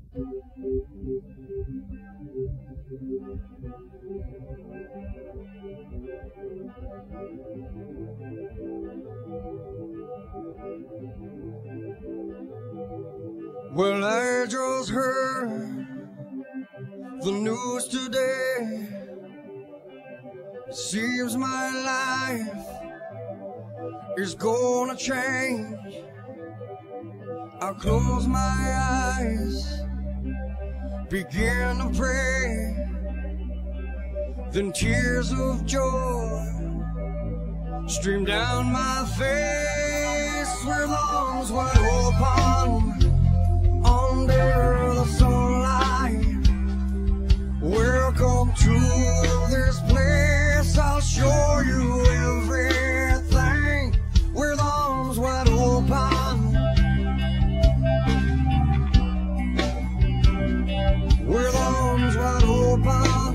Well, I just heard the news today. Seems my life is gonna change. I close my eyes, begin to pray, then tears of joy stream down my face. With arms wide open under the sunlight, welcome to this place. I'll show you everything with arms wide open. With arms wide open.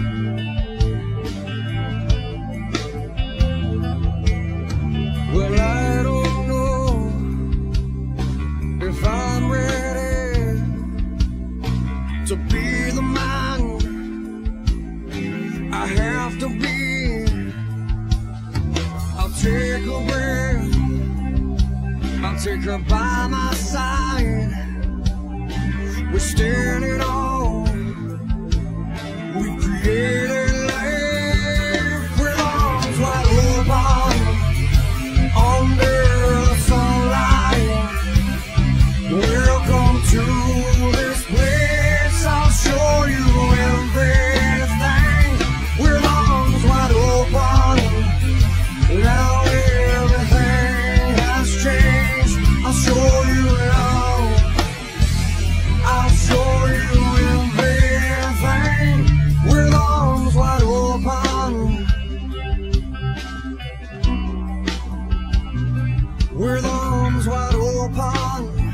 Well, I don't know if I'm ready to be the man I have to be. I'll take a breath, I'll take her by my side. We're standing on, we created life with arms wide open under the sunlight. Welcome to this place. I'll show you everything with arms wide open. Now everything has changed. I'll show you now. I'll show you everything with arms wide open. With arms wide open.